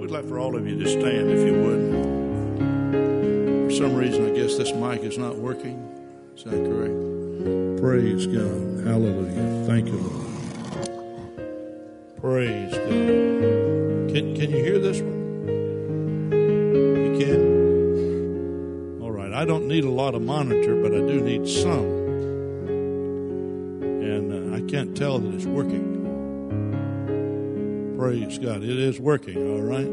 We'd like for all of you to stand, if you would. For some reason, I guess this mic is not working. Is that correct? Praise God. Hallelujah. Thank you, Lord. Praise God. Can you hear this one? You can? All right. I don't need a lot of monitor, but I do need some. And I can't tell that it's working. Praise God. It is working, all right?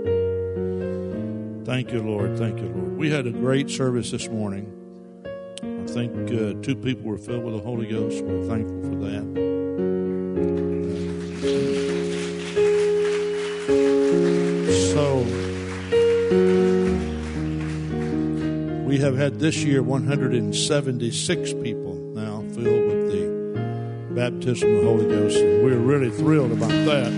Thank you, Lord. Thank you, Lord. We had a great service this morning. I think 2 people were filled with the Holy Ghost. We're thankful for that. So, we have had this year 176 people now filled with the baptism of the Holy Ghost, and we're really thrilled about that.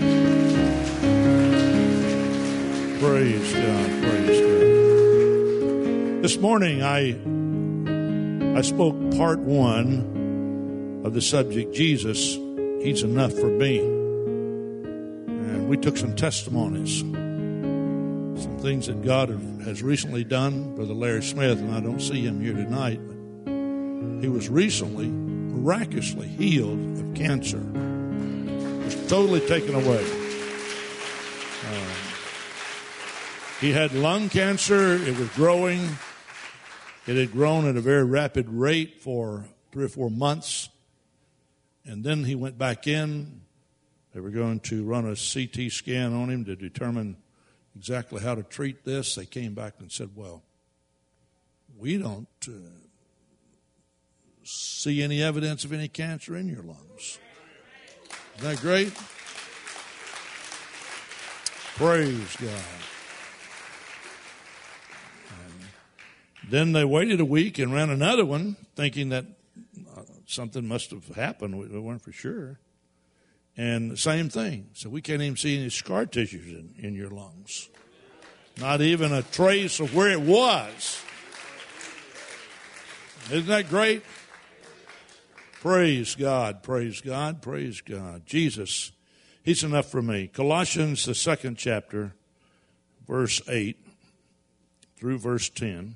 Praise God, praise God. This morning I spoke part 1 of the subject, Jesus, He's enough for me. And we took some testimonies, some things that God has recently done. Brother Larry Smith, and I don't see him here tonight, but he was recently miraculously healed of cancer. It was totally taken away. He had lung cancer. It was growing. It had grown at a very rapid rate for 3 or 4 months. And then he went back in. They were going to run a CT scan on him to determine exactly how to treat this. They came back and said, well, we don't see any evidence of any cancer in your lungs. Isn't that great? Praise God. Then they waited a week and ran another one, thinking that something must have happened. We weren't for sure. And the same thing. So we can't even see any scar tissues in your lungs. Not even a trace of where it was. Isn't that great? Praise God, praise God, praise God. Jesus, He's enough for me. Colossians, the 2nd chapter, verse 8 through verse 10.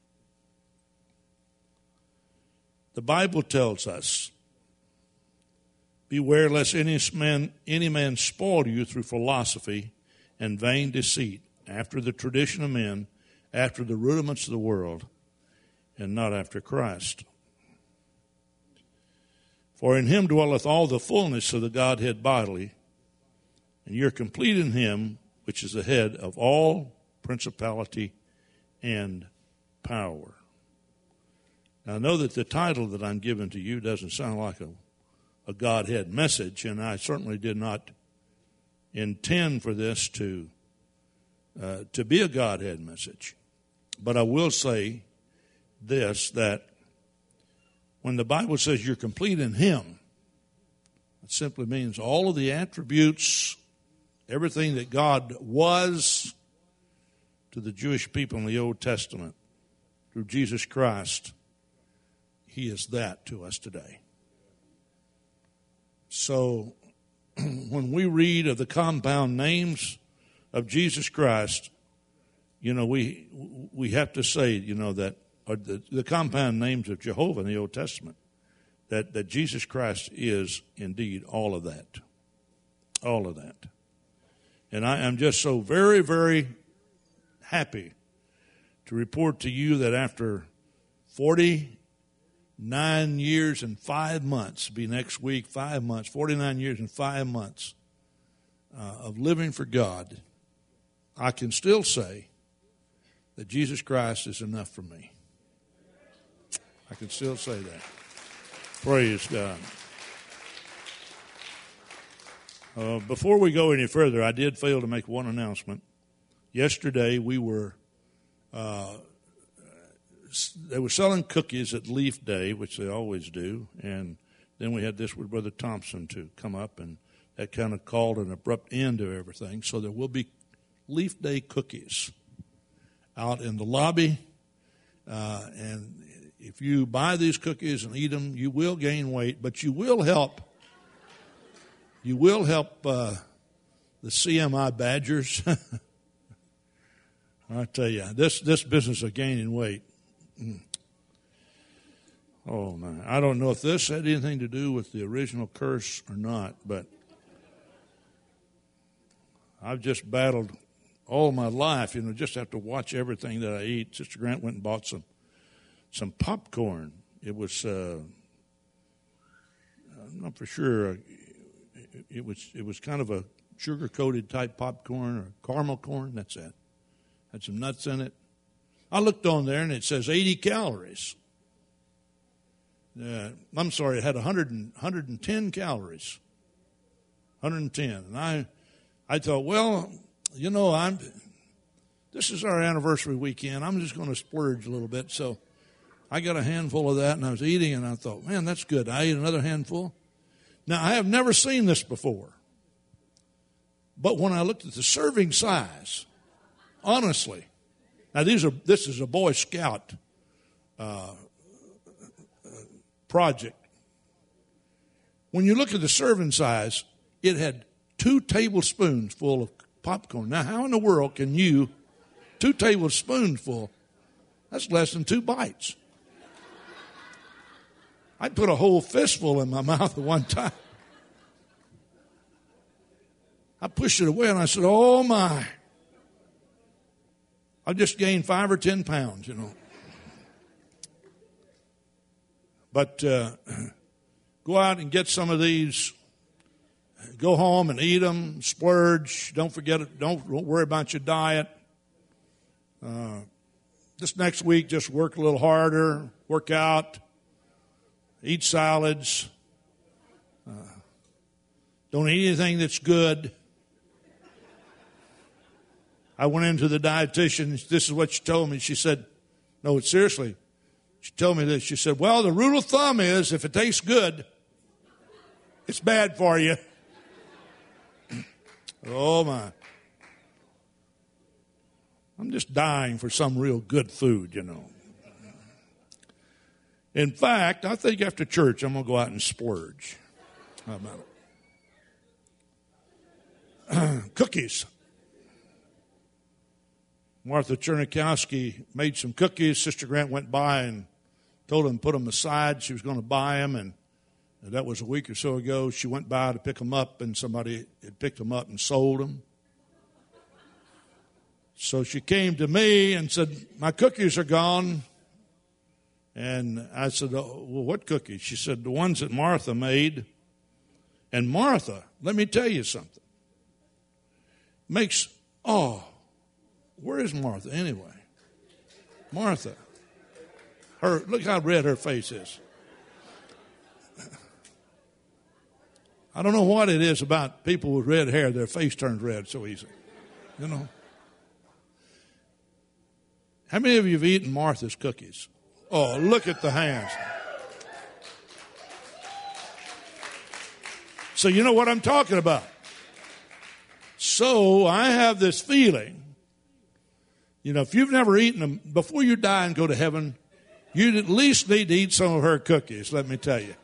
The Bible tells us, beware lest any man spoil you through philosophy and vain deceit, after the tradition of men, after the rudiments of the world, and not after Christ. For in Him dwelleth all the fullness of the Godhead bodily, and you're complete in Him, which is the head of all principality and power. Now, I know that the title that I'm giving to you doesn't sound like a Godhead message, and I certainly did not intend for this to be a Godhead message. But I will say this, that when the Bible says you're complete in Him, it simply means all of the attributes, everything that God was to the Jewish people in the Old Testament through Jesus Christ, He is that to us today. So when we read of the compound names of Jesus Christ, you know, we have to say, you know, that the compound names of Jehovah in the Old Testament, that Jesus Christ is indeed all of that. All of that. And I am just so very, very happy to report to you that after 49 years and 5 months, be next week, 5 months, 49 years and 5 months of living for God, I can still say that Jesus Christ is enough for me. I can still say that. Praise God. Before we go any further, I did fail to make one announcement. Yesterday we were, they were selling cookies at Leaf Day, which they always do, and then we had this with Brother Thompson to come up, and that kind of called an abrupt end to everything. So there will be Leaf Day cookies out in the lobby, and if you buy these cookies and eat them, you will gain weight, but you will help. You will help the CMI Badgers I tell you, this business of gaining weight. Oh, man. I don't know if this had anything to do with the original curse or not, but I've just battled all my life, just have to watch everything that I eat. Sister Grant went and bought some popcorn. It was, I'm not for sure, it was kind of a sugar-coated type popcorn or caramel corn, that's it. Had some nuts in it. I looked on there and it says 80 calories. I'm sorry, it had 110 calories. 110. And I thought, well, this is our anniversary weekend. I'm just going to splurge a little bit. So I got a handful of that and I was eating and I thought, man, that's good. I ate another handful. Now, I have never seen this before. But when I looked at the serving size, honestly, now this is a Boy Scout project. When you look at the serving size, it had 2 tablespoons full of popcorn. Now, how in the world can 2 tablespoons full? That's less than 2 bites. I put a whole fistful in my mouth at one time. I pushed it away and I said, oh my. I just gained 5 or 10 pounds, But go out and get some of these. Go home and eat them. Splurge. Don't forget it. Don't worry about your diet. This next week, just work a little harder. Work out. Eat salads. Don't eat anything that's good. I went into the dietitian. This is what she told me. She said, no, seriously. She told me this. She said, well, the rule of thumb is if it tastes good, it's bad for you. Oh, my. I'm just dying for some real good food, In fact, I think after church, I'm going to go out and splurge. How about it? Cookies. Martha Chernikowski made some cookies. Sister Grant went by and told him to put them aside. She was going to buy them, and that was a week or so ago. She went by to pick them up, and somebody had picked them up and sold them. So she came to me and said, my cookies are gone. And I said, oh, well, what cookies? She said, the ones that Martha made. And Martha, let me tell you something, where is Martha anyway? Martha. Look how red her face is. I don't know what it is about people with red hair. Their face turns red so easy. How many of you have eaten Martha's cookies? Oh, look at the hands. So you know what I'm talking about. So I have this feeling, if you've never eaten them, before you die and go to heaven, you at least need to eat some of her cookies, let me tell you.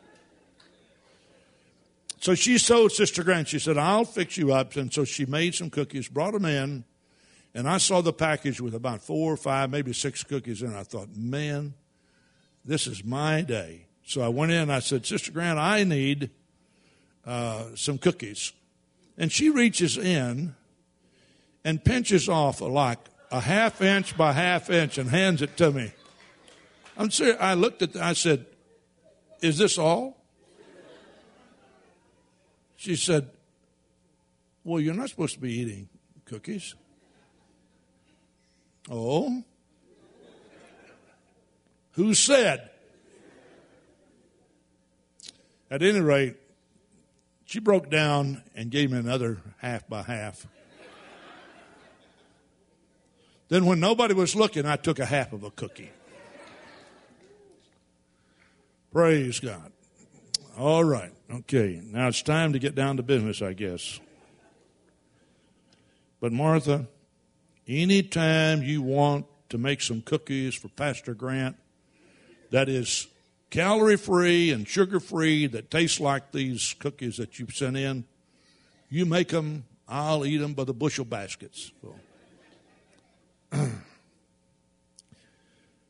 So she told Sister Grant, she said, I'll fix you up. And so she made some cookies, brought them in, and I saw the package with about 4 or 5, maybe 6 cookies in it. I thought, man, this is my day. So I went in and I said, Sister Grant, I need some cookies. And she reaches in and pinches off like a 1/2 inch by 1/2 inch and hands it to me. I'm serious. I looked at I said, is this all? She said, well, you're not supposed to be eating cookies. Oh? Who said? At any rate, she broke down and gave me another 1/2 by 1/2. Then when nobody was looking, I took a 1/2 of a cookie. Praise God. All right. Okay. Now it's time to get down to business, I guess. But Martha, anytime you want to make some cookies for Pastor Grant that is calorie-free and sugar-free, that taste like these cookies that you've sent in, you make them, I'll eat them by the bushel baskets. So.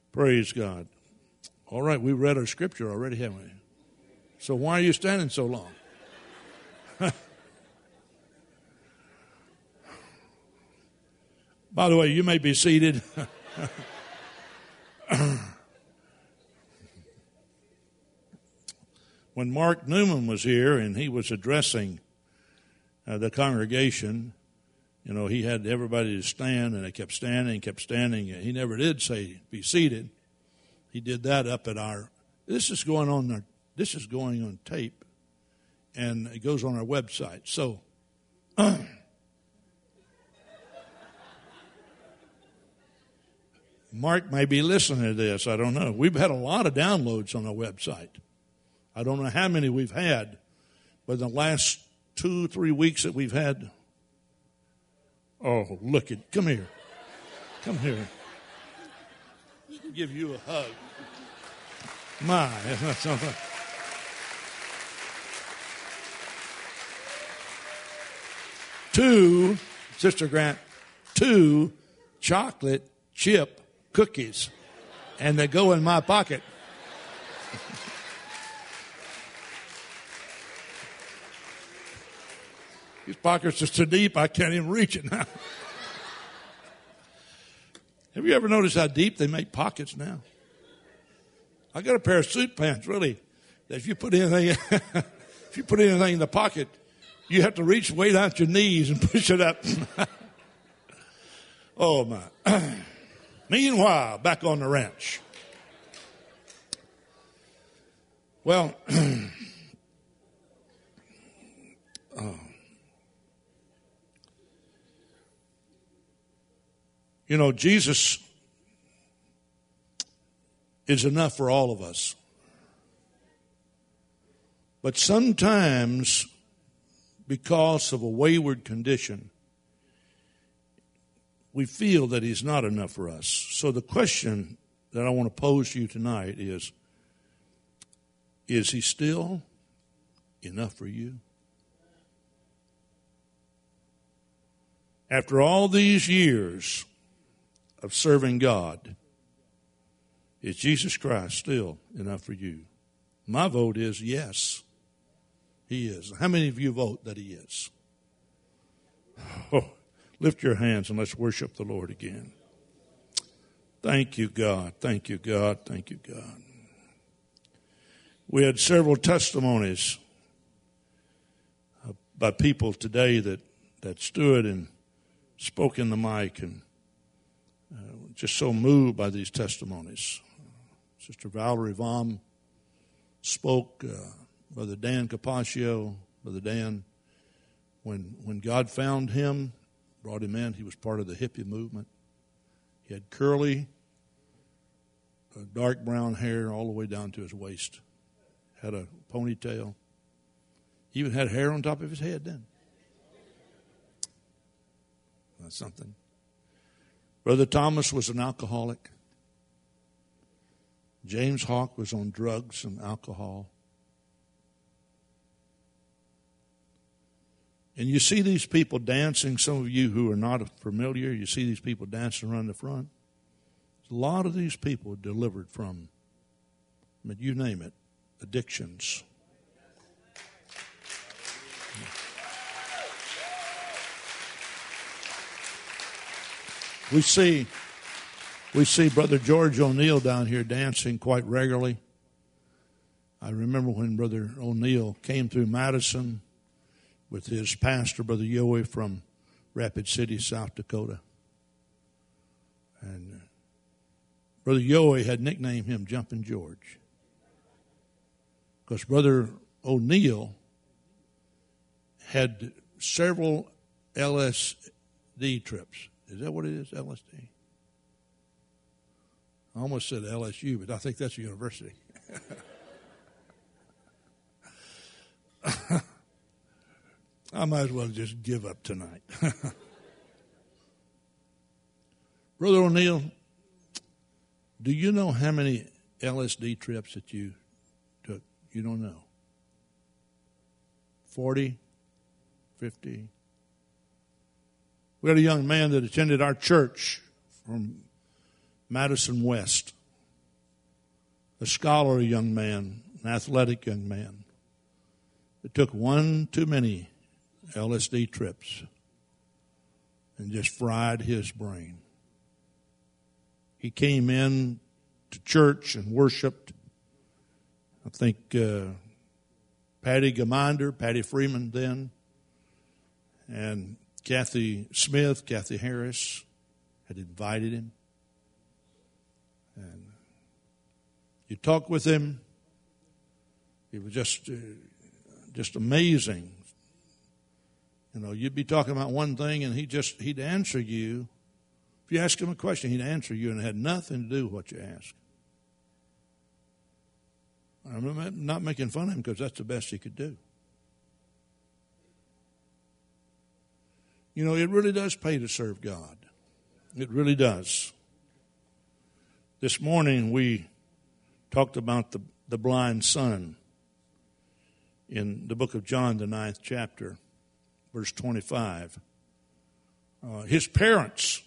Praise God. All right, we read our scripture already, haven't we? So why are you standing so long? By the way, you may be seated. When Mark Newman was here and he was addressing the congregation, you know, he had everybody to stand, and they kept standing and kept standing. He never did say be seated. He did that up at our. This is going on tape, and it goes on our website. So. Mark may be listening to this. I don't know. We've had a lot of downloads on our website. I don't know how many we've had, but in the last 2-3 weeks that we've had. Oh, look at, come here. Come here. Give you a hug. My, isn't that something? Sister Grant, 2 chocolate chip cookies, and they go in my pocket. These pockets are so deep I can't even reach it now. Have you ever noticed how deep they make pockets now? I got a pair of suit pants, really, that if you put anything in the pocket, you have to reach way down to your knees and push it up. Oh my. Meanwhile, back on the ranch. Well, you know, Jesus is enough for all of us. But sometimes, because of a wayward condition, we feel that he's not enough for us. So the question that I want to pose to you tonight is he still enough for you? After all these years of serving God, is Jesus Christ still enough for you? My vote is yes, he is. How many of you vote that he is? Oh. Lift your hands and let's worship the Lord again. Thank you, God. Thank you, God. Thank you, God. We had several testimonies by people today that stood and spoke in the mic, and just so moved by these testimonies. Sister Valerie Vom spoke, Brother Dan Capaccio, Brother Dan, when God found him, brought him in. He was part of the hippie movement. He had curly, dark brown hair all the way down to his waist. Had a ponytail. He even had hair on top of his head then. That's something. Brother Thomas was an alcoholic. James Hawk was on drugs and alcohol. And you see these people dancing, some of you who are not familiar, you see these people dancing around the front. A lot of these people delivered from, you name it, addictions. We see Brother George O'Neill down here dancing quite regularly. I remember when Brother O'Neill came through Madison with his pastor, Brother Yowie, from Rapid City, South Dakota. And Brother Yowie had nicknamed him Jumping George, because Brother O'Neill had several LSD trips. Is that what it is, LSD? I almost said LSU, but I think that's a university. I might as well just give up tonight. Brother O'Neill, do you know how many LSD trips that you took? You don't know. 40? 50? We had a young man that attended our church from Madison West. a scholarly young man, an athletic young man, that took one too many LSD trips and just fried his brain. He came in to church and worshiped. I think Patty Freeman then, and Kathy Smith, Kathy Harris had invited him. And you talk with him, it was just amazing. You know, you'd be talking about one thing and he'd answer you. If you ask him a question, he'd answer you, and it had nothing to do with what you asked. I'm not making fun of him because that's the best he could do. You know, it really does pay to serve God. It really does. This morning we talked about the blind son in the book of John, the 9th chapter, verse 25. His parents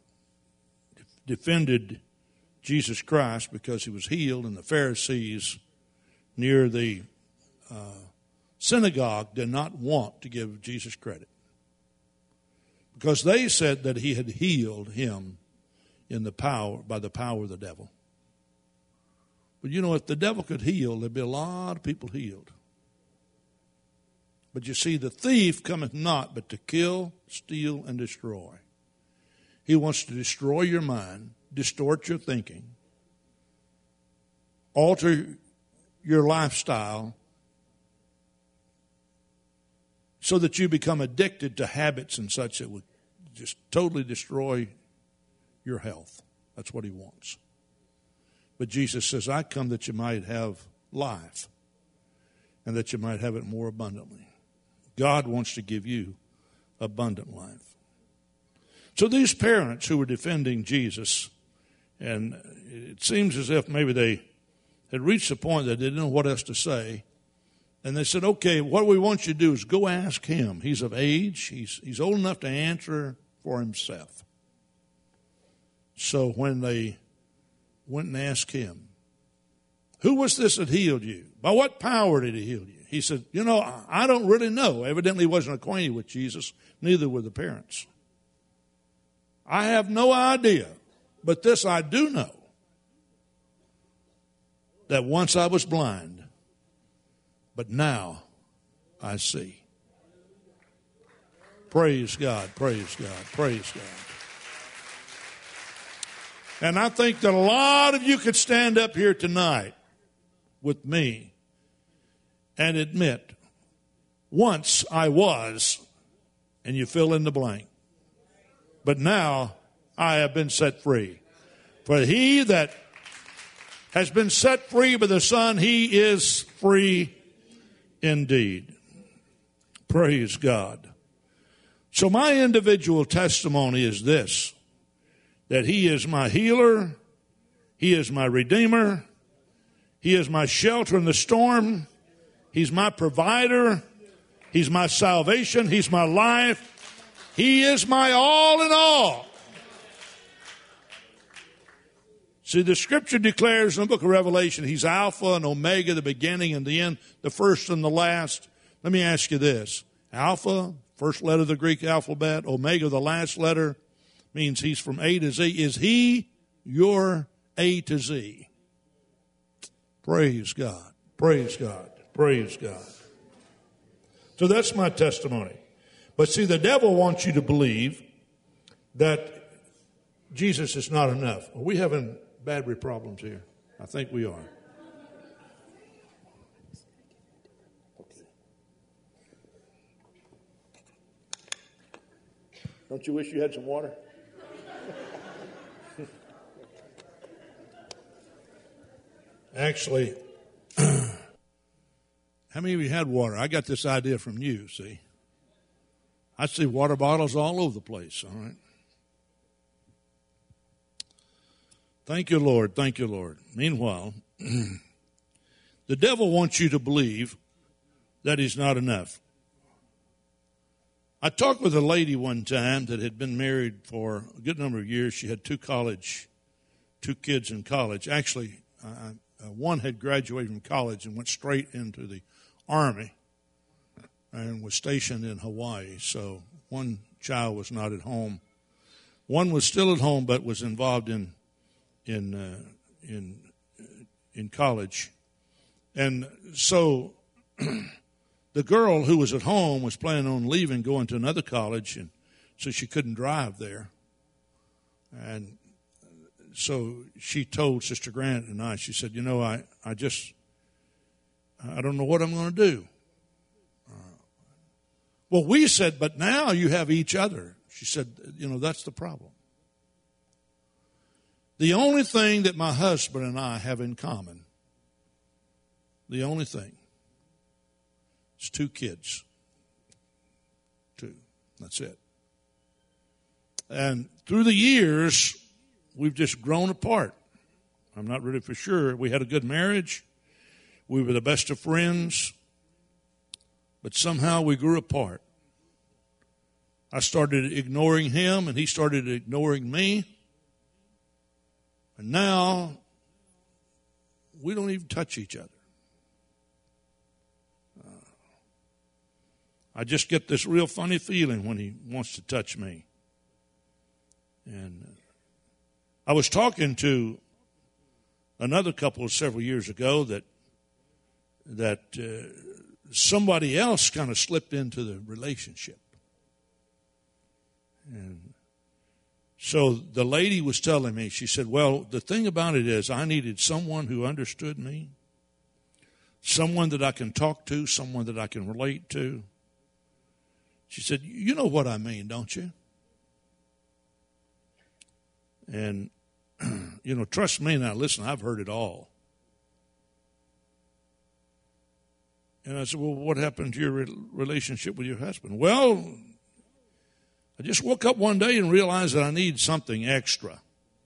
defended Jesus Christ because he was healed, and the Pharisees near the synagogue did not want to give Jesus credit because they said that he had healed him by the power of the devil. But you know, if the devil could heal, there'd be a lot of people healed. But you see, the thief cometh not but to kill, steal, and destroy. He wants to destroy your mind, distort your thinking, alter your lifestyle so that you become addicted to habits and such that would just totally destroy your health. That's what he wants. But Jesus says, I come that you might have life and that you might have it more abundantly. God wants to give you abundant life. So these parents who were defending Jesus, and it seems as if maybe they had reached the point that they didn't know what else to say, and they said, okay, what we want you to do is go ask him. He's of age. He's old enough to answer for himself. So when they went and asked him, who was this that healed you? By what power did he heal you? He said, you know, I don't really know. Evidently he wasn't acquainted with Jesus. Neither were the parents. I have no idea. But this I do know, that once I was blind, but now I see. Praise God, praise God, praise God. And I think that a lot of you could stand up here tonight with me and admit, once I was, and you fill in the blank. But now I have been set free. For he that has been set free by the Son, he is free indeed. Praise God. So my individual testimony is this, that he is my healer, he is my redeemer, he is my shelter in the storm, he's my provider, he's my salvation, he's my life, he is my all in all. See, the scripture declares in the book of Revelation, he's Alpha and Omega, the beginning and the end, the first and the last. Let me ask you this. Alpha, first letter of the Greek alphabet, Omega, the last letter, means he's from A to Z. Is he your A to Z? Praise God. Praise God. Praise God. So that's my testimony. But see, the devil wants you to believe that Jesus is not enough. Are we having battery problems here? I think we are. Don't you wish you had some water? Actually, how many of you had water? I got this idea from you, see. I see water bottles all over the place, all right? Thank you, Lord. Thank you, Lord. Meanwhile, the devil wants you to believe that he's not enough. I talked with a lady one time that had been married for a good number of years. She had two kids in college. Actually, one had graduated from college and went straight into the Army and was stationed in Hawaii. So one child was not at home. One was still at home but was involved in college. And so the girl who was at home was planning on leaving, going to another college, and so she couldn't drive there. And so she told Sister Grant and I, she said, I don't know what I'm going to do. Well, we said, but now you have each other. She said, that's the problem. The only thing that my husband and I have in common, the only thing, is 2 kids. 2. That's it. And through the years, we've just grown apart. I'm not really for sure. We had a good marriage. We were the best of friends. But somehow we grew apart. I started ignoring him, and he started ignoring me. And now, we don't even touch each other. I just get this real funny feeling when he wants to touch me. And I was talking to another couple several years ago that somebody else kind of slipped into the relationship. And so the lady was telling me, she said, well, the thing about it is I needed someone who understood me, someone that I can talk to, someone that I can relate to. She said, you know what I mean, don't you? And, trust me now, listen, I've heard it all. And I said, well, what happened to your relationship with your husband? Well, I just woke up one day and realized that I need something extra.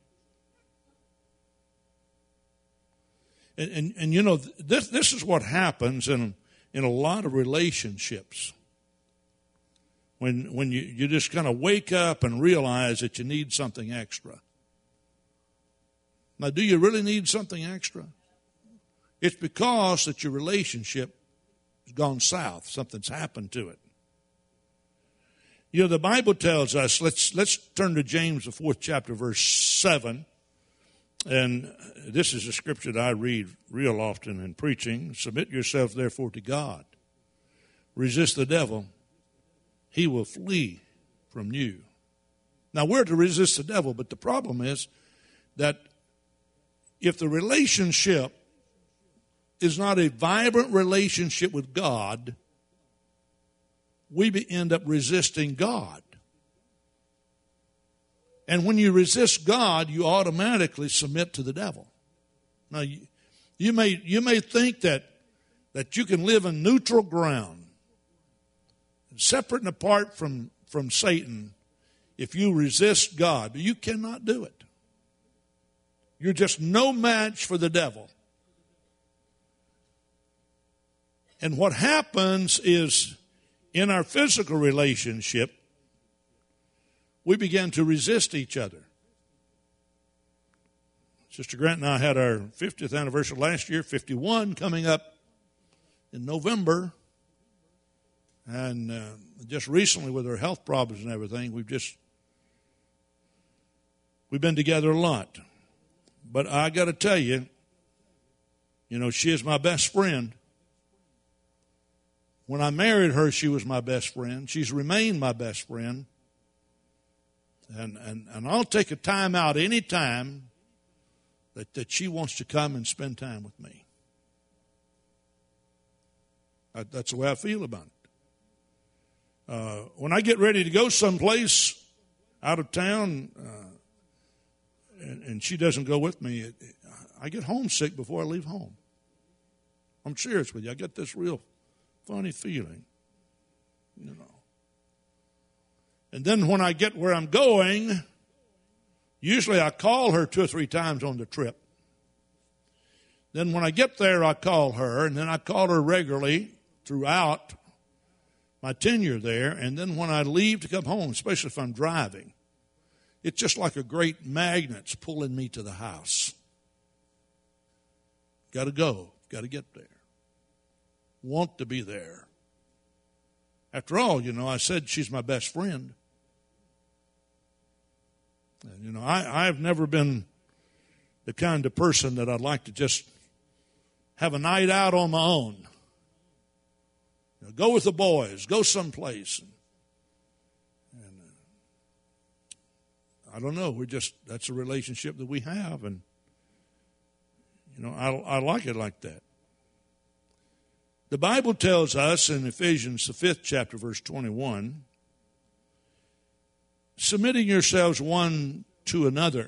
And this is what happens in a lot of relationships. When you just kind of wake up and realize that you need something extra. Now, do you really need something extra? It's because that your relationship has gone south. Something's happened to it. The Bible tells us, let's turn to James, the 4th chapter, verse 7. And this is a scripture that I read real often in preaching. Submit yourselves, therefore, to God. Resist the devil. He will flee from you. Now, we're to resist the devil, but the problem is that if the relationship is not a vibrant relationship with God, we end up resisting God. And when you resist God, you automatically submit to the devil. Now, you may think that you can live in neutral ground, separate and apart from Satan, if you resist God, but you cannot do it. You're just no match for the devil. And what happens is, in our physical relationship, we begin to resist each other. Sister Grant and I had our 50th anniversary last year, 51 coming up in November. And just recently with her health problems and everything, we've been together a lot. But I got to tell you, she is my best friend. When I married her, she was my best friend. She's remained my best friend. And I'll take a time out any time that she wants to come and spend time with me. That's the way I feel about it. When I get ready to go someplace out of town, and she doesn't go with me, I get homesick before I leave home. I'm serious with you. I get this real funny feeling, And then when I get where I'm going, usually I call her 2 or 3 times on the trip. Then when I get there, I call her, and then I call her regularly throughout my tenure there. And then when I leave to come home, especially if I'm driving, it's just like a great magnet's pulling me to the house. Got to go. Got to get there. Want to be there. After all, I said she's my best friend. And, I've never been the kind of person that I'd like to just have a night out on my own. Go with the boys. Go someplace. And I don't know. That's a relationship that we have. And, I like it like that. The Bible tells us in Ephesians, the 5th chapter, verse 21, submitting yourselves one to another.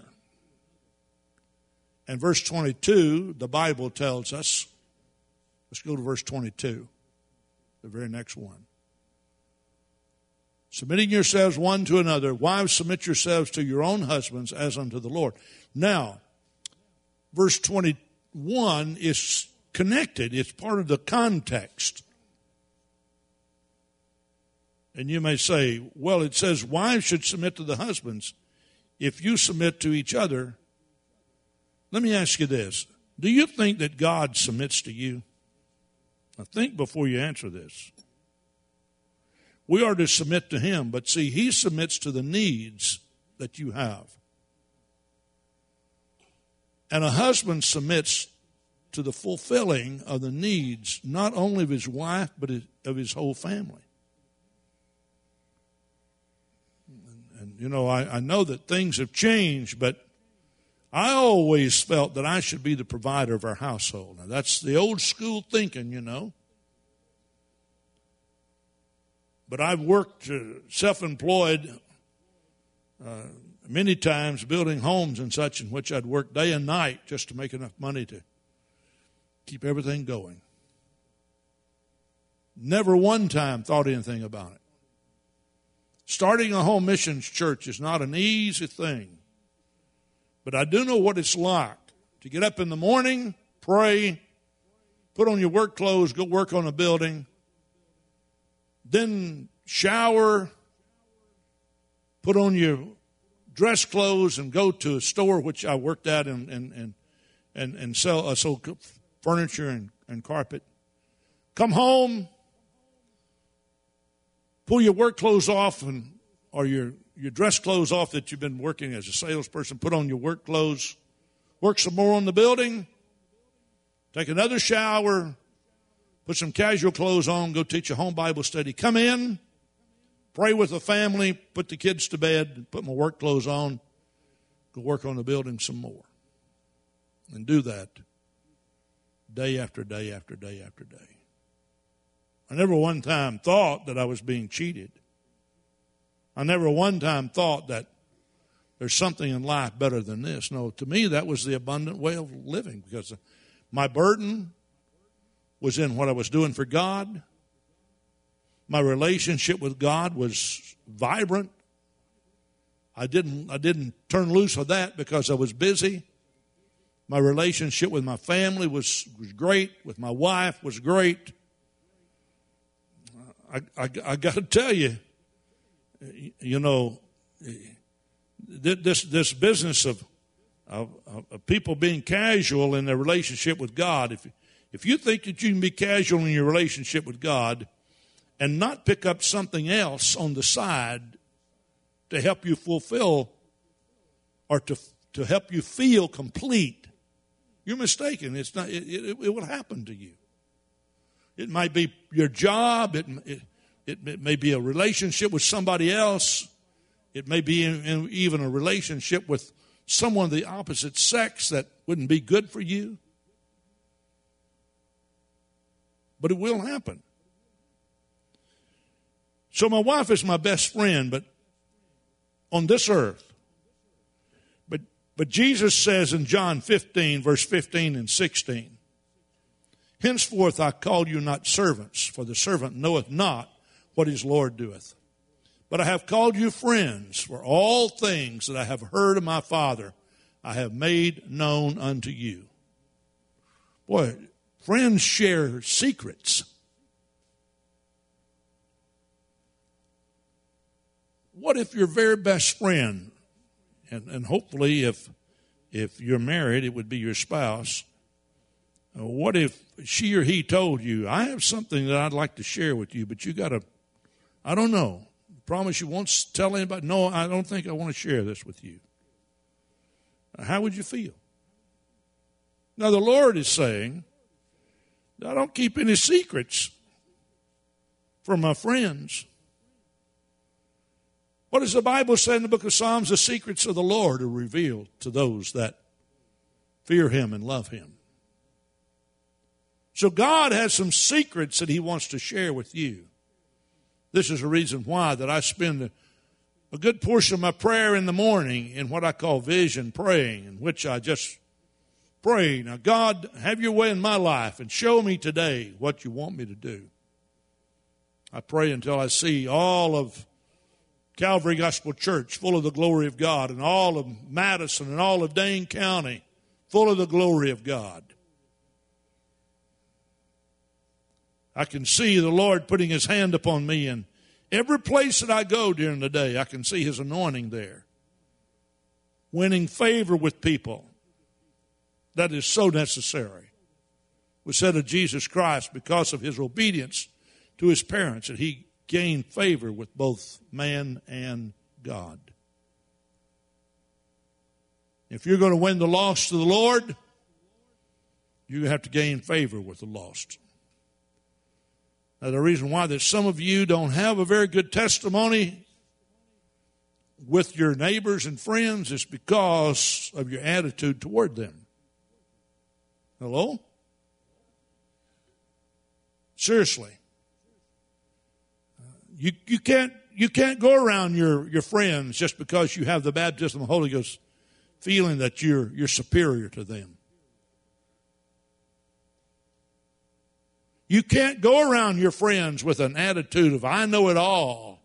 And verse 22, the Bible tells us, let's go to verse 22, the very next one. Submitting yourselves one to another. Wives, submit yourselves to your own husbands as unto the Lord. Now, verse 21 is connected. It's part of the context. And you may say, well, it says wives should submit to the husbands. If you submit to each other, let me ask you this. Do you think that God submits to you? Now think before you answer this. We are to submit to him, but see, he submits to the needs that you have. And a husband submits to the fulfilling of the needs, not only of his wife, but of his whole family. And I know that things have changed, but I always felt that I should be the provider of our household. Now, that's the old school thinking, But I've worked self-employed many times building homes and such, in which I'd work day and night just to make enough money to keep everything going. Never one time thought anything about it. Starting a home missions church is not an easy thing. But I do know what it's like to get up in the morning, pray, put on your work clothes, go work on a building, then shower, put on your dress clothes and go to a store, which I worked at and sold furniture and carpet. Come home, pull your work clothes off or your dress clothes off that you've been working as a salesperson, put on your work clothes, work some more on the building, take another shower, put some casual clothes on, go teach a home Bible study, come in, pray with the family, put the kids to bed, put my work clothes on, go work on the building some more. And do that day after day after day after day. I never one time thought that I was being cheated. I never one time thought that there's something in life better than this. No, to me that was the abundant way of living, because my burden was in what I was doing for God. My relationship with God was vibrant. I didn't turn loose of that because I was busy. My relationship with my family was great. With my wife was great. I got to tell you, this business of people being casual in their relationship with God. If you think that you can be casual in your relationship with God and not pick up something else on the side to help you fulfill or to help you feel complete, you're mistaken. It's not. It will happen to you. It might be your job. It may be a relationship with somebody else. It may be even a relationship with someone of the opposite sex that wouldn't be good for you. But it will happen. So my wife is my best friend, but on this earth. But Jesus says in John 15, verse 15 and 16, henceforth I call you not servants, for the servant knoweth not what his Lord doeth. But I have called you friends, for all things that I have heard of my Father I have made known unto you. Boy, friends share secrets. What if your very best friend, and hopefully if you're married, it would be your spouse, What if she or he told you, I have something that I'd like to share with you, but you got to, I don't know. Promise you won't tell anybody. No, I don't think I want to share this with you. How would you feel? Now, the Lord is saying, I don't keep any secrets from my friends. What does the Bible say in the book of Psalms? The secrets of the Lord are revealed to those that fear Him and love Him. So God has some secrets that He wants to share with you. This is the reason why that I spend a good portion of my prayer in the morning in what I call vision praying, in which I just pray, now God, have your way in my life and show me today what you want me to do. I pray until I see all of Calvary Gospel Church full of the glory of God, and all of Madison and all of Dane County full of the glory of God. I can see the Lord putting His hand upon me, and every place that I go during the day, I can see His anointing there. Winning favor with people. That is so necessary. We said of Jesus Christ, because of His obedience to His parents, that He gained favor with both man and God. If you're going to win the lost to the Lord, you have to gain favor with the lost. Now, the reason why that some of you don't have a very good testimony with your neighbors and friends is because of your attitude toward them. Hello? Seriously. You can't go around your friends just because you have the baptism of the Holy Ghost feeling that you're superior to them. You can't go around your friends with an attitude of, I know it all.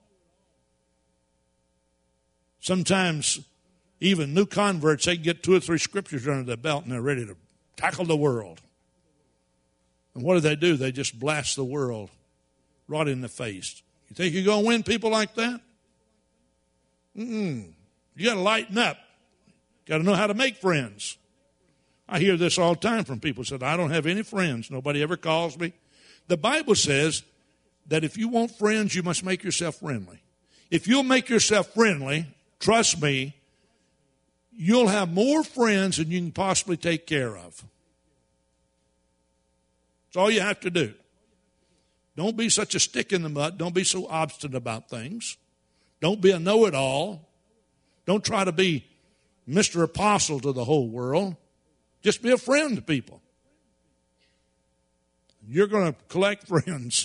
Sometimes even new converts, they get 2 or 3 scriptures under their belt and they're ready to tackle the world. And what do? They just blast the world right in the face. You think you're going to win people like that? You got to lighten up. Got to know how to make friends. I hear this all the time from people who said, I don't have any friends. Nobody ever calls me. The Bible says that if you want friends, you must make yourself friendly. If you'll make yourself friendly, trust me, you'll have more friends than you can possibly take care of. That's all you have to do. Don't be such a stick in the mud. Don't be so obstinate about things. Don't be a know-it-all. Don't try to be Mr. Apostle to the whole world. Just be a friend to people. You're going to collect friends.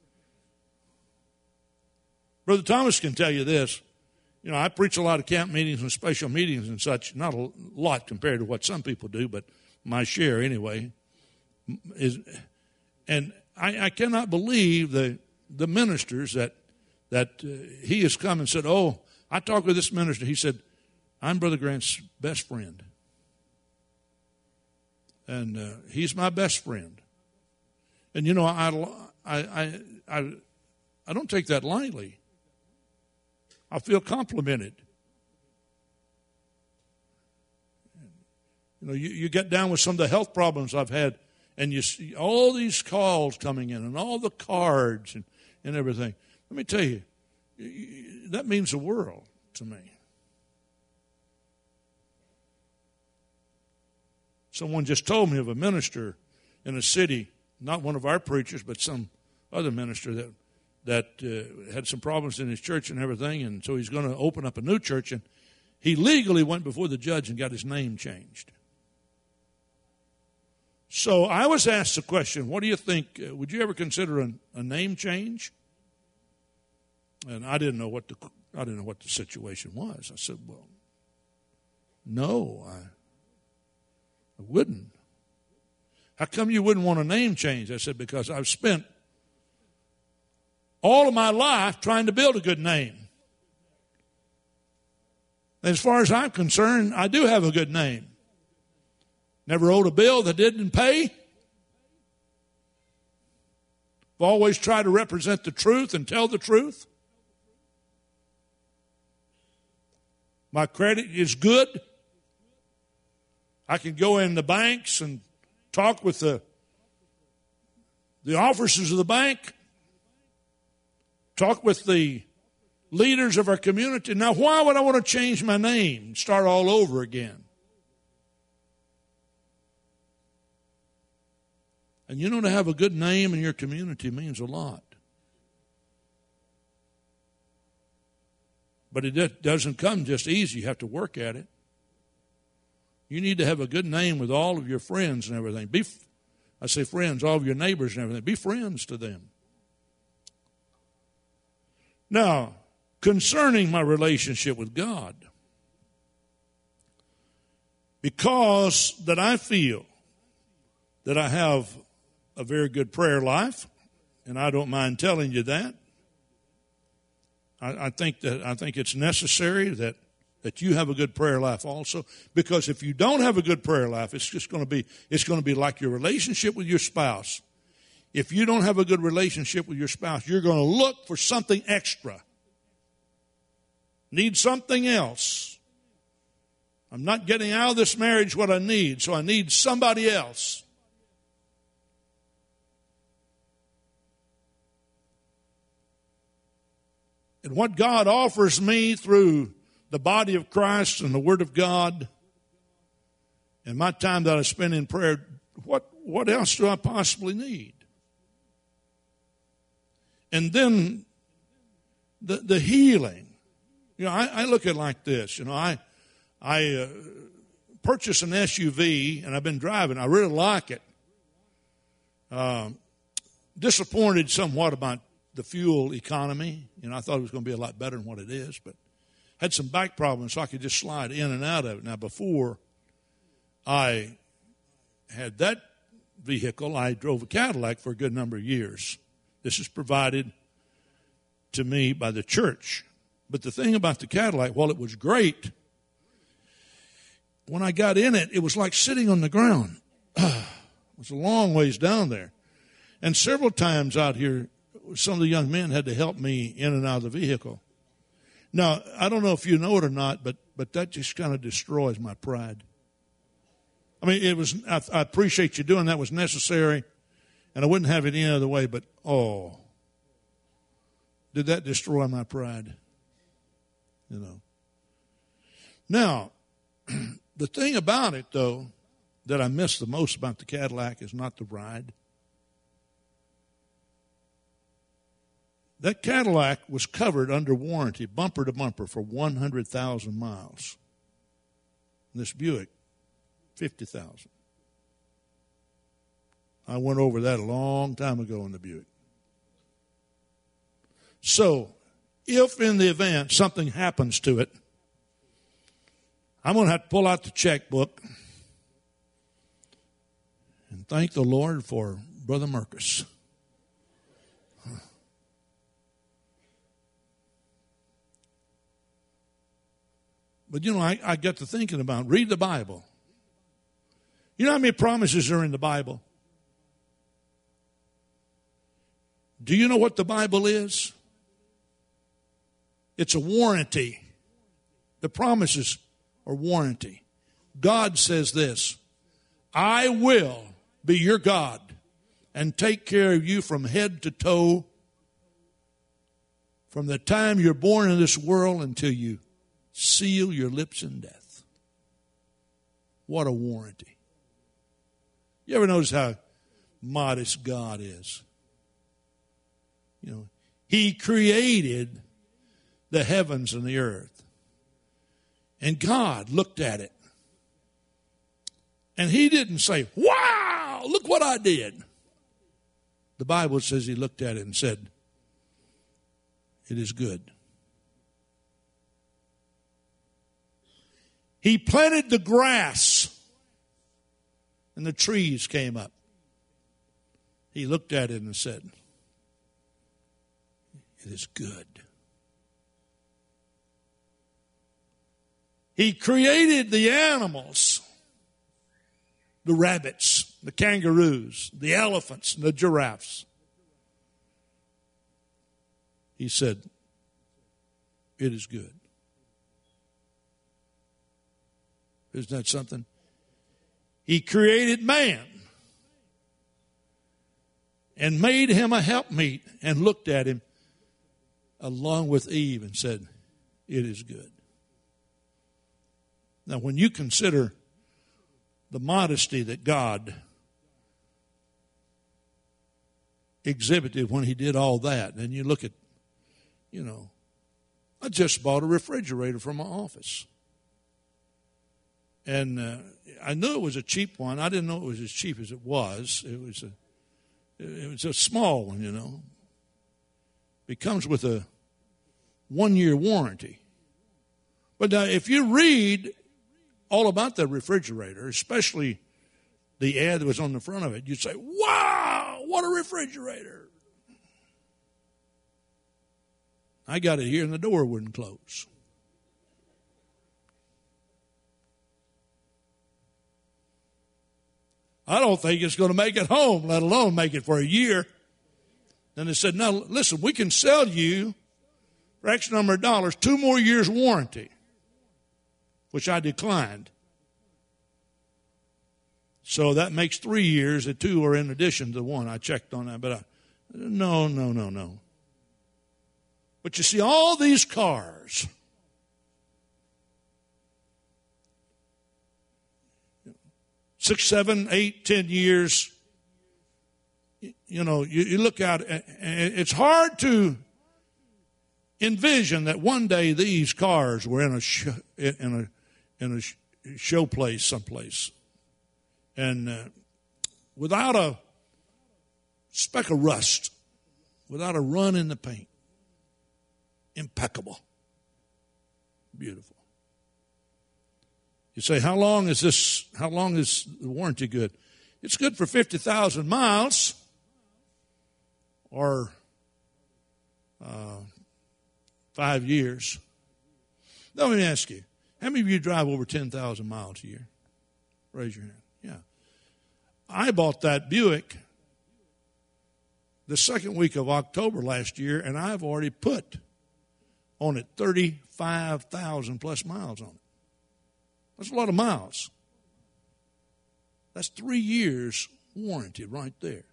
Brother Thomas can tell you this. You know, I preach a lot of camp meetings and special meetings and such. Not a lot compared to what some people do, but my share anyway. And I cannot believe the ministers that he has come and said, oh, I talked with this minister. He said, I'm Brother Grant's best friend. And he's my best friend. And, you know, I don't take that lightly. I feel complimented. You know, you get down with some of the health problems I've had, and you see all these calls coming in and all the cards and everything. Let me tell you, that means the world to me. Someone just told me of a minister in a city, not one of our preachers, but some other minister that had some problems in his church and everything, and so he's going to open up a new church, and he legally went before the judge and got his name changed. So I was asked the question, what do you think, would you ever consider a name change? And I didn't know what the situation was. I said, well, no, I wouldn't. How come you wouldn't want a name change? I said, because I've spent all of my life trying to build a good name. As far as I'm concerned, I do have a good name. Never owed a bill that didn't pay. I've always tried to represent the truth and tell the truth. My credit is good. I can go in the banks and talk with the the officers of the bank, talk with the leaders of our community. Now, why would I want to change my name and start all over again? And you know, to have a good name in your community means a lot. But it doesn't come just easy. You have to work at it. You need to have a good name with all of your friends and everything. I say friends, all of your neighbors and everything. Be friends to them. Now, concerning my relationship with God, because that I feel that I have a very good prayer life, and I don't mind telling you that. I think it's necessary that you have a good prayer life also, because if you don't have a good prayer life, it's going to be like your relationship with your spouse. If you don't have a good relationship with your spouse, you're going to look for something extra. Need something else. I'm not getting out of this marriage what I need, so I need somebody else. And what God offers me through the body of Christ and the Word of God and my time that I spend in prayer, what else do I possibly need? And then the healing. You know, I look at it like this. You know, I purchased an SUV, and I've been driving. I really like it. Disappointed somewhat about the fuel economy. You know, I thought it was going to be a lot better than what it is, but had some back problems, so I could just slide in and out of it. Now, before I had that vehicle, I drove a Cadillac for a good number of years. This is provided to me by the church. But the thing about the Cadillac, while it was great, when I got in it, it was like sitting on the ground. It was a long ways down there. And several times out here, some of the young men had to help me in and out of the vehicle. Now, I don't know if you know it or not, but that just kind of destroys my pride. I mean, I appreciate you doing that. Was necessary, and I wouldn't have it any other way, but did that destroy my pride? You know. Now, the thing about it, though, that I miss the most about the Cadillac is not the ride. That Cadillac was covered under warranty, bumper to bumper, for 100,000 miles. And this Buick, 50,000. I went over that a long time ago in the Buick. So, if in the event something happens to it, I'm going to have to pull out the checkbook and thank the Lord for Brother Marcus. But, you know, I got to thinking about, read the Bible. You know how many promises are in the Bible? Do you know what the Bible is? It's a warranty. The promises are warranty. God says this, I will be your God and take care of you from head to toe, from the time you're born in this world until you seal your lips in death. What a warranty. You ever notice how modest God is? You know, He created the heavens and the earth. And God looked at it. And He didn't say, wow, look what I did. The Bible says He looked at it and said, it is good. He planted the grass, and the trees came up. He looked at it and said, it is good. He created the animals, the rabbits, the kangaroos, the elephants, and the giraffes. He said, it is good. Isn't that something? He created man. and made him a helpmeet and looked at him along with Eve and said, it is good. Now, when you consider the modesty that God exhibited when he did all that, and you look at, I just bought a refrigerator for my office. And I knew it was a cheap one. I didn't know it was as cheap as it was. It was a small one, It comes with a 1-year warranty. But now, if you read all about the refrigerator, especially the ad that was on the front of it, you'd say, wow, what a refrigerator. I got it here and the door wouldn't close. I don't think it's going to make it home, let alone make it for a year. And they said, no, listen, we can sell you for X number of dollars 2 more years warranty, which I declined. So that makes 3 years. The 2 are in addition to 1. I checked on that, but no. But you see, all these cars, 6, 7, 8, 10 years, you look at it, and it's hard to envision that one day these cars were in a show place someplace, and without a speck of rust, without a run in the paint, impeccable, beautiful. You say, how long is the warranty good? It's good for 50,000 miles or 5 years. Now, let me ask you, how many of you drive over 10,000 miles a year? Raise your hand. Yeah. I bought that Buick the second week of October last year, and I've already put on it 35,000 plus miles on it. That's a lot of miles. That's 3 years warranty right there.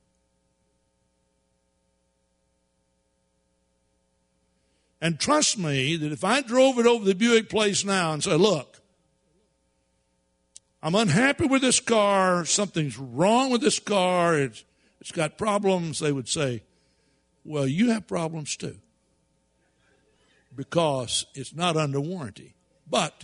And trust me that if I drove it over the Buick place now and said, look, I'm unhappy with this car, something's wrong with this car, it's got problems, they would say, well, you have problems too, because it's not under warranty. But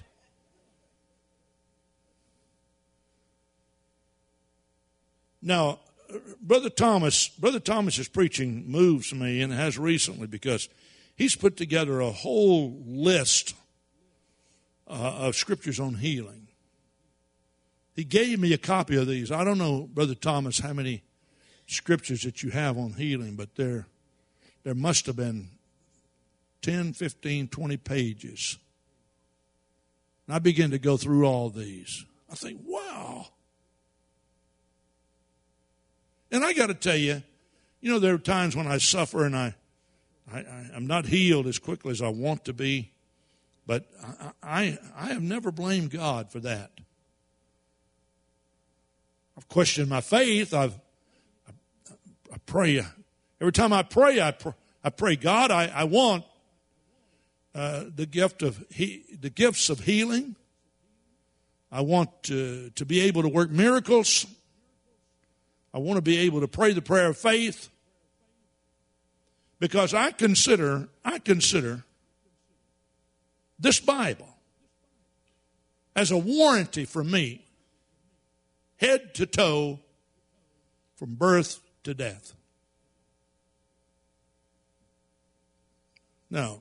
now, Brother Thomas's preaching moves me, and has recently, because he's put together a whole list of scriptures on healing. He gave me a copy of these. I don't know, Brother Thomas, how many scriptures that you have on healing, but there must have been 10, 15, 20 pages. And I began to go through all these. I think, wow. And I got to tell you, there are times when I suffer and I'm not healed as quickly as I want to be, but I have never blamed God for that. I've questioned my faith. I pray. Every time I pray, I pray, God, I want the gifts of healing. I want to be able to work miracles. I want to be able to pray the prayer of faith, because I consider this Bible as a warranty for me, head to toe, from birth to death. Now,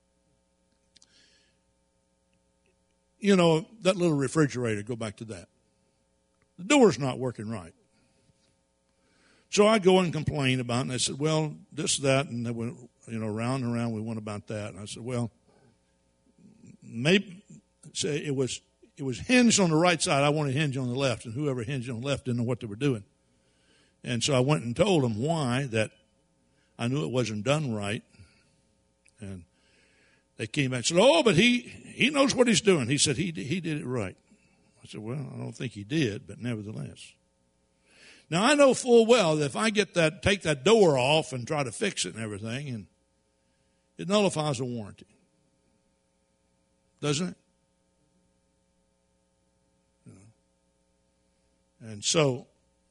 that little refrigerator, go back to that. The door's not working right. So I go and complain about it, and they said, well, this, that, and they went, round and round we went about that. And I said, well, maybe say it was hinged on the right side. I wanted to hinge on the left, and whoever hinged on the left didn't know what they were doing. And so I went and told them why, that I knew it wasn't done right. And they came back and said, oh, but he knows what he's doing. He said he did it right. I said, well, I don't think he did, but nevertheless. Now, I know full well that if I take that door off and try to fix it and everything, and it nullifies a warranty. Doesn't it? And so,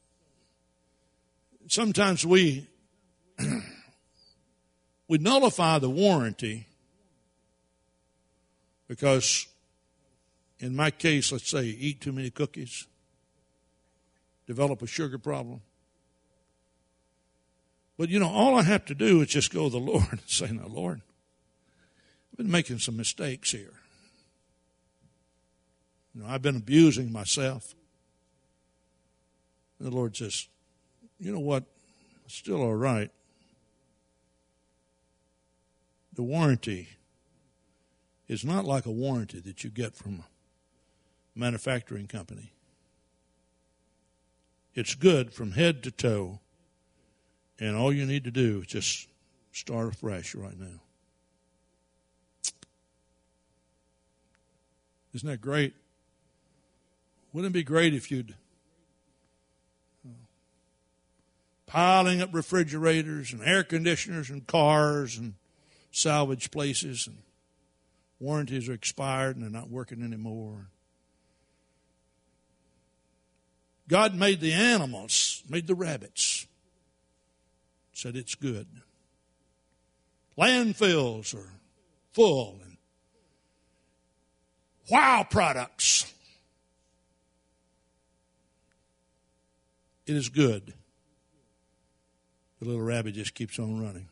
sometimes we nullify the warranty because, in my case, let's say, eat too many cookies, develop a sugar problem. But, all I have to do is just go to the Lord and say, now, Lord, I've been making some mistakes here. I've been abusing myself. And the Lord says, you know what? It's still all right. The warranty is not like a warranty that you get from a manufacturing company. It's good from head to toe, and all you need to do is just start afresh right now. Isn't that great? Wouldn't it be great if you'd piling up refrigerators and air conditioners and cars and salvage places, and warranties are expired and they're not working anymore. God made the animals, made the rabbits, said it's good. Landfills are full and wow products. It is good. The little rabbit just keeps on running.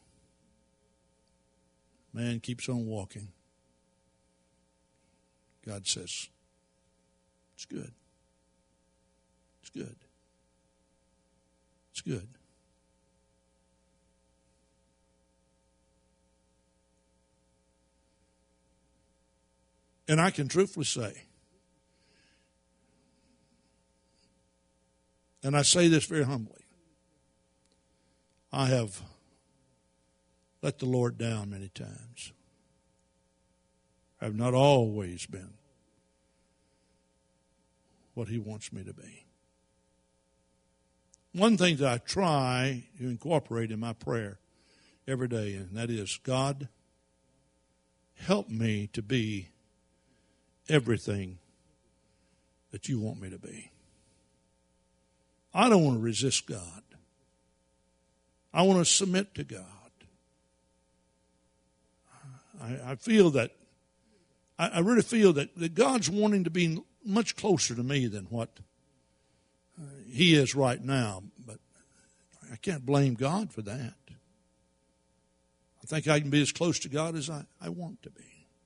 Man keeps on walking. God says, it's good. It's good. It's good. And I can truthfully say, and I say this very humbly, I have let the Lord down many times. I have not always been what He wants me to be. One thing that I try to incorporate in my prayer every day, and that is, God, help me to be everything that you want me to be. I don't want to resist God. I want to submit to God. I feel that, I really feel that God's wanting to be much closer to me than what He is right now. But I can't blame God for that. I think I can be as close to God as I want to be.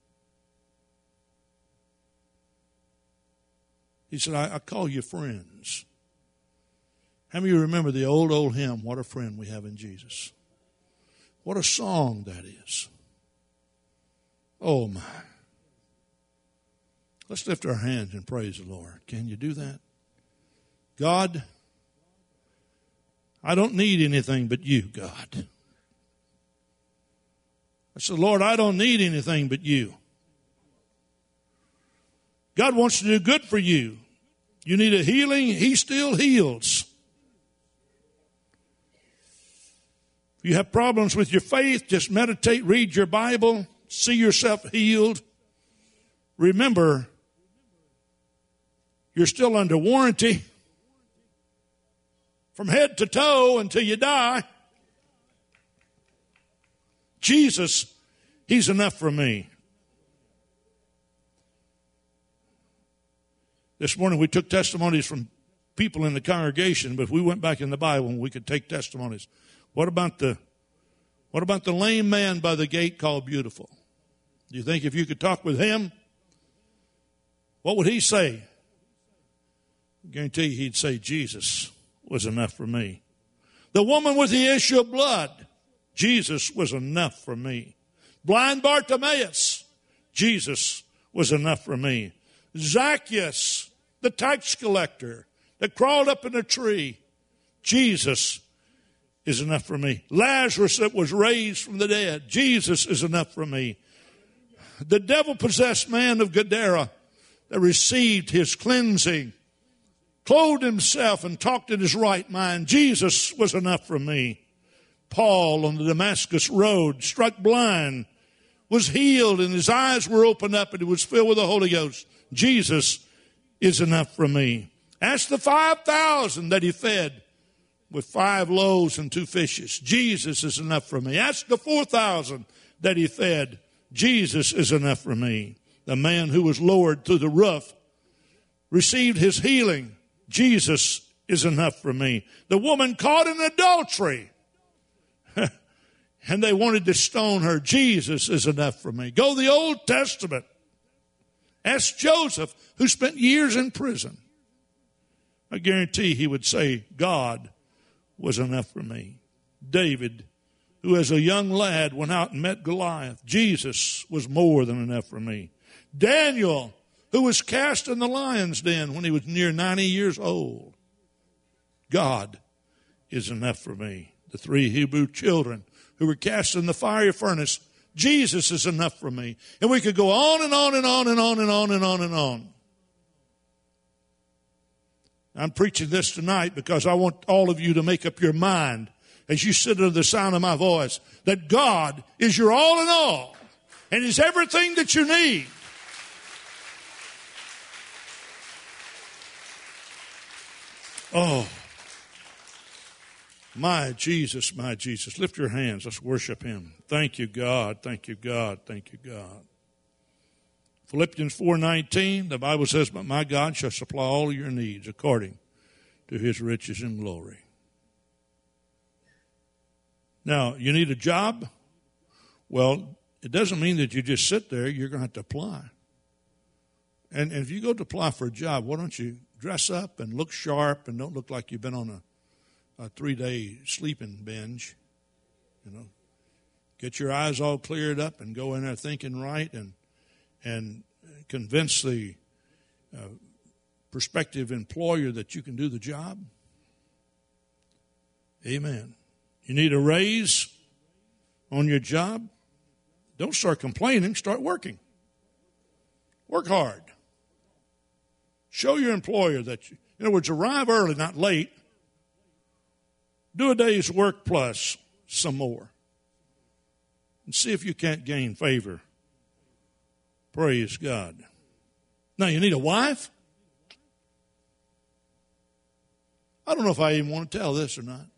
He said, I call you friends. How many of you remember the old hymn, What a Friend We Have in Jesus? What a song that is. Oh, my. Let's lift our hands and praise the Lord. Can you do that? God, I don't need anything but you, God. I said, Lord, I don't need anything but you. God wants to do good for you. You need a healing, He still heals. If you have problems with your faith, just meditate, read your Bible, see yourself healed. Remember, you're still under warranty from head to toe until you die. Jesus, He's enough for me. This morning we took testimonies from people in the congregation, but if we went back in the Bible and we could take testimonies. What about the lame man by the gate called Beautiful? Do you think if you could talk with him, what would he say? I guarantee you he'd say, Jesus was enough for me. The woman with the issue of blood, Jesus was enough for me. Blind Bartimaeus, Jesus was enough for me. Zacchaeus, the tax collector that crawled up in a tree, Jesus is enough for me. Lazarus that was raised from the dead, Jesus is enough for me. The devil-possessed man of Gadara that received his cleansing, clothed himself and talked in his right mind. Jesus was enough for me. Paul on the Damascus road, struck blind, was healed, and his eyes were opened up, and he was filled with the Holy Ghost. Jesus is enough for me. Ask the 5,000 that he fed with 5 loaves and 2 fishes. Jesus is enough for me. Ask the 4,000 that he fed. Jesus is enough for me. The man who was lowered through the roof received his healing. Jesus is enough for me. The woman caught in adultery, and they wanted to stone her. Jesus is enough for me. Go to the Old Testament. Ask Joseph, who spent years in prison. I guarantee he would say, God was enough for me. David, who as a young lad went out and met Goliath. Jesus was more than enough for me. Daniel, who was cast in the lion's den when he was near 90 years old. God is enough for me. The 3 Hebrew children who were cast in the fiery furnace. Jesus is enough for me. And we could go on and on and on and on and on and on and on. I'm preaching this tonight because I want all of you to make up your mind as you sit under the sound of my voice that God is your all in all and is everything that you need. Oh, my Jesus, my Jesus. Lift your hands. Let's worship him. Thank you, God. Thank you, God. Thank you, God. Philippians 4:19, the Bible says, but my God shall supply all your needs according to his riches and glory. Now, you need a job? Well, it doesn't mean that you just sit there. You're going to have to apply. And if you go to apply for a job, why don't you dress up and look sharp and don't look like you've been on a 3-day sleeping binge. You know, get your eyes all cleared up and go in there thinking right and convince the prospective employer that you can do the job. Amen. You need a raise on your job? Don't start complaining. Start working. Work hard. Show your employer that you, in other words, arrive early, not late. Do a day's work plus some more. And see if you can't gain favor. Praise God. Now, you need a wife? I don't know if I even want to tell this or not.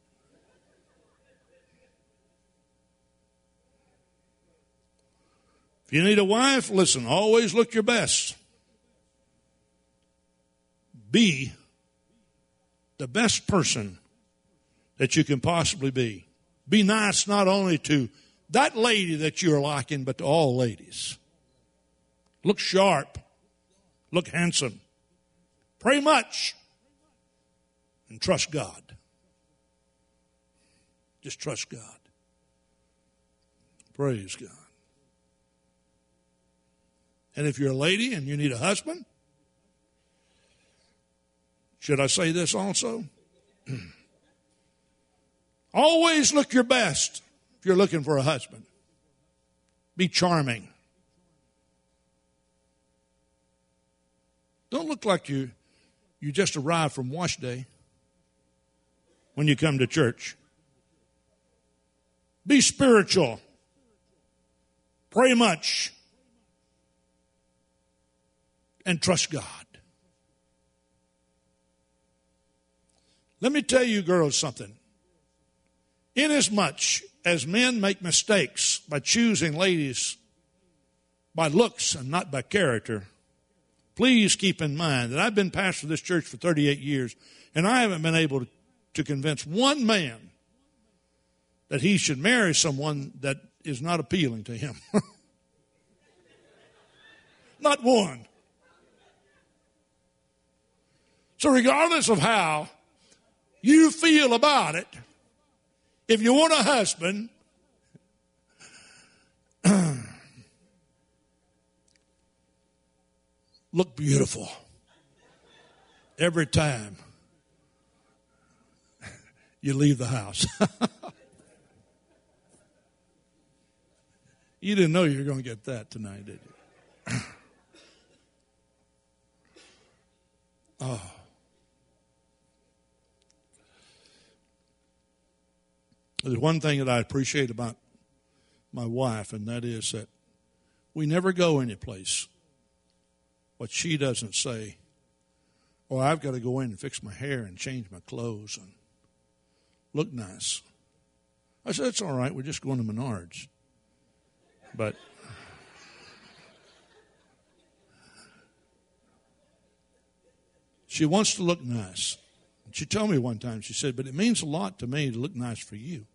If you need a wife, listen, always look your best. Be the best person that you can possibly be. Be nice not only to that lady that you're liking, but to all ladies. Look sharp. Look handsome. Pray much. And trust God. Just trust God. Praise God. And if you're a lady and you need a husband, should I say this also? Always look your best if you're looking for a husband. Be charming. Don't look like you just arrived from wash day when you come to church. Be spiritual. Pray much. And trust God. Let me tell you girls something. Inasmuch as men make mistakes by choosing ladies by looks and not by character, please keep in mind that I've been pastor of this church for 38 years, and I haven't been able to convince one man that he should marry someone that is not appealing to him. Not one. So regardless of how you feel about it, if you want a husband, look beautiful every time you leave the house. You didn't know you were going to get that tonight, did you? Oh. There's one thing that I appreciate about my wife, and that is that we never go any place what she doesn't say, or I've got to go in and fix my hair and change my clothes and look nice. I said, it's all right. We're just going to Menards. But she wants to look nice. She told me one time, she said, but it means a lot to me to look nice for you.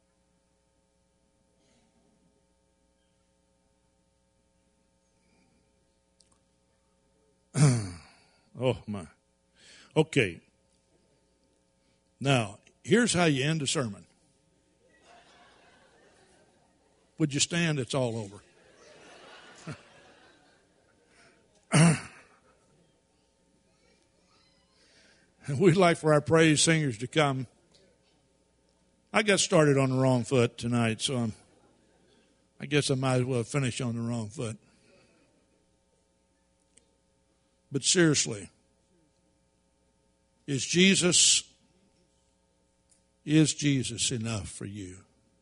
Oh, my. Okay. Now, here's how you end a sermon. Would you stand? It's all over. We'd like for our praise singers to come. I got started on the wrong foot tonight, so I guess I might as well finish on the wrong foot. But seriously, is Jesus enough for you?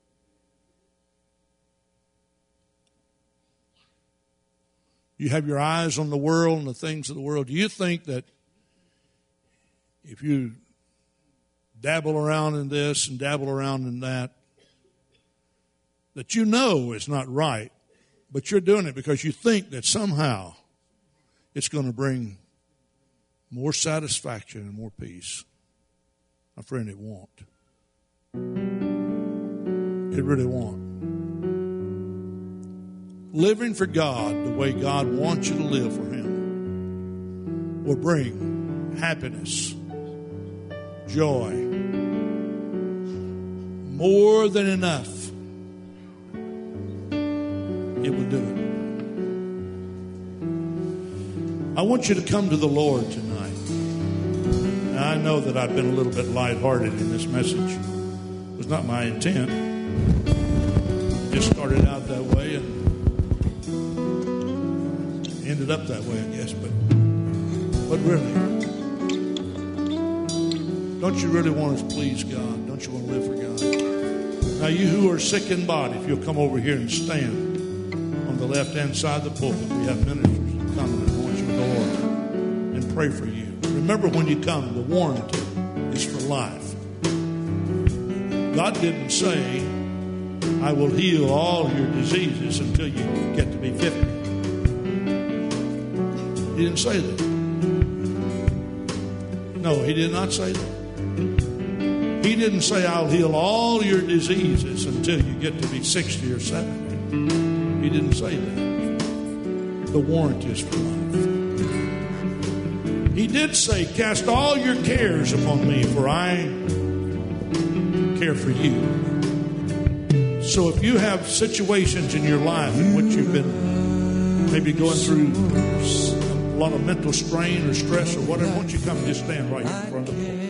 You have your eyes on the world and the things of the world. Do you think that if you dabble around in this and dabble around in that, that you know it's not right, but you're doing it because you think that somehow it's going to bring more satisfaction and more peace? My friend, it won't. It really won't. Living for God the way God wants you to live for Him will bring happiness, joy, more than enough. It will do it. I want you to come to the Lord tonight. Now, I know that I've been a little bit lighthearted in this message. It was not my intent. It just started out that way and ended up that way, I guess. But really, don't you really want to please God? Don't you want to live for God? Now, you who are sick in body, if you'll come over here and stand on the left-hand side of the pulpit, we have ministers coming and want you to go over and pray for you. Remember, when you come, the warranty is for life. God didn't say, I will heal all your diseases until you get to be 50. He didn't say that. No, He did not say that. He didn't say, I'll heal all your diseases until you get to be 60 or 70. He didn't say that. The warranty is for life. He did say, cast all your cares upon me, for I care for you. So if you have situations in your life in which you've been maybe going through a lot of mental strain or stress or whatever, won't you come and just stand right here in front of the Lord?